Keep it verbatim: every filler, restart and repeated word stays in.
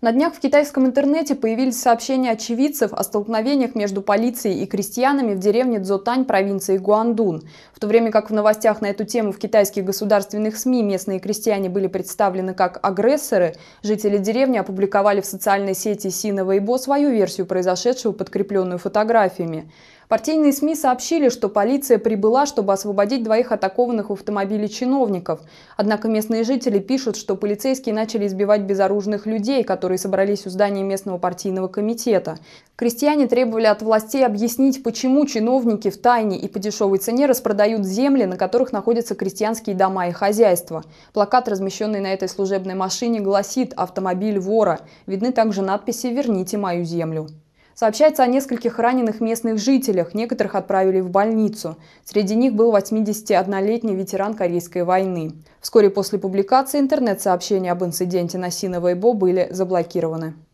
На днях в китайском интернете появились сообщения очевидцев о столкновениях между полицией и крестьянами в деревне Цзотань провинции Гуандун. В то время как в новостях на эту тему в китайских государственных СМИ местные крестьяне были представлены как агрессоры, жители деревни опубликовали в социальной сети Сина Weibo свою версию произошедшего, подкрепленную фотографиями. Партийные СМИ сообщили, что полиция прибыла, чтобы освободить двоих атакованных в автомобиле чиновников. Однако местные жители пишут, что полицейские начали избивать безоружных людей, которые собрались у здания местного партийного комитета. Крестьяне требовали от властей объяснить, почему чиновники втайне и по дешевой цене распродают земли, на которых находятся крестьянские дома и хозяйства. Плакат, размещенный на этой служебной машине, гласит «Автомобиль вора». Видны также надписи «Верните мою землю». Сообщается о нескольких раненых местных жителях, некоторых отправили в больницу. Среди них был восьмидесятиоднолетний ветеран Корейской войны. Вскоре после публикации интернет-сообщения об инциденте на Сина Weibo были заблокированы.